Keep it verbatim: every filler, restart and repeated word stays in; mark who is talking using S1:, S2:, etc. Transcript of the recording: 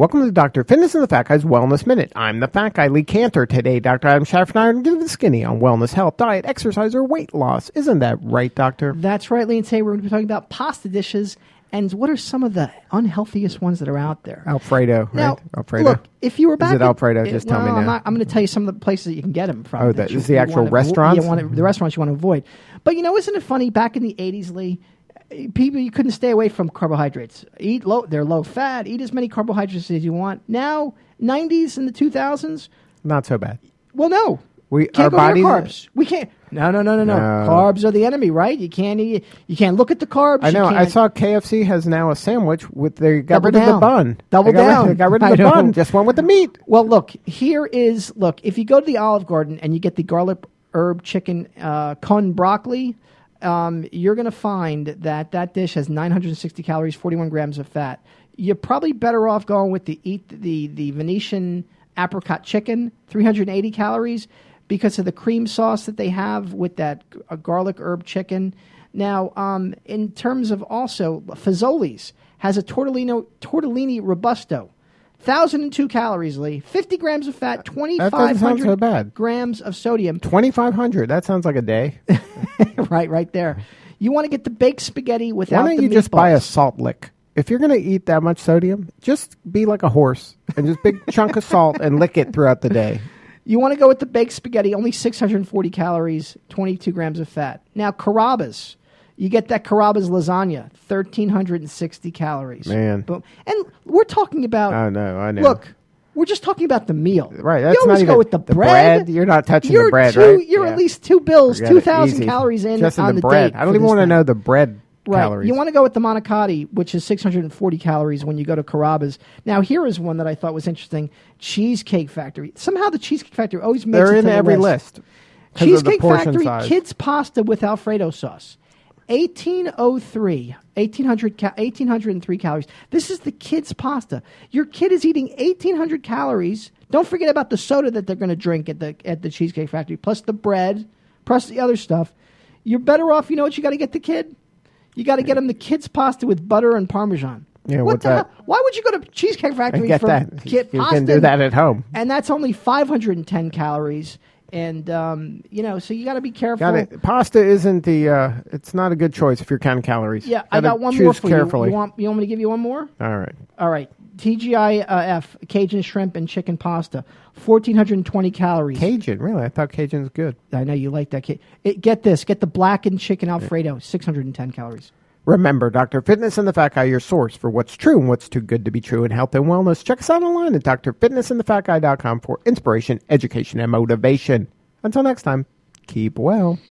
S1: Welcome to Doctor Fitness and the Fat Guy's Wellness Minute. I'm the Fat Guy, Lee Cantor. Today, Doctor Adam Schaffer and I are going to give the skinny on wellness, health, diet, exercise, or weight loss. Isn't that right, Doctor?
S2: That's right, Lee. And today we're going to be talking about pasta dishes and what are some of the unhealthiest ones that are out there.
S1: Alfredo, right?
S2: Now,
S1: Alfredo.
S2: Look, if you were back...
S1: Is it
S2: in,
S1: Alfredo? Just
S2: well,
S1: tell me now.
S2: I'm, not, I'm going to tell you some of the places that you can get them from.
S1: Oh, that
S2: you,
S1: is the
S2: you
S1: actual
S2: want to,
S1: restaurants?
S2: You want to, the restaurants you want to avoid. But, you know, isn't it funny? Back in the eighties, Lee, people, you couldn't stay away from carbohydrates. Eat low, they're low fat. Eat as many carbohydrates as you want. Now, nineties and the two thousands,
S1: not so bad.
S2: Well, no,
S1: we
S2: can't
S1: our
S2: go
S1: bodies.
S2: near carbs. We can't. No, no, no, no, no,
S1: no.
S2: Carbs are the enemy, right? You can't eat. You can't look at the carbs.
S1: I know.
S2: You
S1: I saw K F C has now a sandwich with they got
S2: Double
S1: rid
S2: down.
S1: of the bun.
S2: Double
S1: they got
S2: down.
S1: Rid, they got rid of
S2: I
S1: the
S2: know.
S1: bun. Just went with the meat.
S2: Well, look. Here is look. If you go to the Olive Garden and you get the garlic herb chicken uh, con broccoli. Um, you're going to find that that dish has nine hundred sixty calories, forty-one grams of fat. You're probably better off going with the eat the the Venetian apricot chicken, three hundred eighty calories, because of the cream sauce that they have with that uh, garlic herb chicken. Now, um, in terms of also Fazoli's has a tortellino tortellini robusto. one thousand two calories, Lee. fifty grams of fat, twenty-five hundred
S1: so bad.
S2: grams of sodium.
S1: twenty-five hundred. That sounds like a day.
S2: right, right there. You want to get the baked spaghetti without
S1: Why don't
S2: the
S1: you just
S2: meatballs.
S1: buy a salt lick? If you're going to eat that much sodium, just be like a horse and just big chunk of salt and lick it throughout the day.
S2: You want to go with the baked spaghetti, only six hundred forty calories, twenty-two grams of fat. Now, Carrabba's. You get that Carrabba's lasagna, one thousand three hundred sixty calories.
S1: Man.
S2: Boom. And we're talking about...
S1: I know, I know.
S2: Look, we're just talking about the meal.
S1: Right, that's
S2: you always
S1: not
S2: go
S1: even
S2: with the,
S1: the
S2: bread.
S1: bread. You're not touching
S2: you're
S1: the bread,
S2: two,
S1: right?
S2: You're
S1: Yeah.
S2: at least two bills,
S1: Forget
S2: two
S1: it.
S2: thousand
S1: Easy.
S2: calories in
S1: just in
S2: on
S1: the
S2: the
S1: bread.
S2: date
S1: I don't
S2: for
S1: even
S2: this
S1: want to
S2: thing.
S1: know the bread
S2: Right.
S1: calories.
S2: You want to go with the manicotti, which is six hundred forty calories when you go to Carrabba's. Now, here is one that I thought was interesting. Cheesecake Factory. Somehow the Cheesecake Factory always makes
S1: They're
S2: it
S1: in
S2: to the
S1: every
S2: list.
S1: list. 'cause of the
S2: Cheesecake
S1: portion
S2: Factory
S1: size.
S2: kids pasta with Alfredo sauce. eighteen oh three, eighteen hundred, ca- eighteen oh three calories. This is the kids pasta. Your kid is eating eighteen hundred calories. Don't forget about the soda that they're going to drink at the at the Cheesecake Factory, plus the bread, plus the other stuff. You're better off, you know what you got to get the kid? You got to get them the kids pasta with butter and Parmesan.
S1: Yeah,
S2: what
S1: what's
S2: the
S1: that?
S2: hell? Why would you go to Cheesecake Factory
S1: And get
S2: for
S1: that.
S2: kid
S1: You
S2: pasta?
S1: can do that at home.
S2: And that's only five hundred ten calories. And, um, you know, so you got to be careful.
S1: Got it. Pasta isn't the, uh, it's not a good choice if you're counting calories.
S2: Yeah, I
S1: Gotta
S2: got one
S1: choose
S2: more for
S1: carefully.
S2: you. You want, you want me to give you one more?
S1: All right.
S2: All right. T G I F, Cajun shrimp and chicken pasta, one thousand four hundred twenty calories.
S1: Cajun, really? I thought Cajun's good.
S2: I know you like that. It, get this. Get the blackened chicken Alfredo, six hundred ten calories.
S1: Remember, Doctor Fitness and the Fat Guy, your source for what's true and what's too good to be true in health and wellness. Check us out online at dr fitness and the fat guy dot com for inspiration, education, and motivation. Until next time, keep well.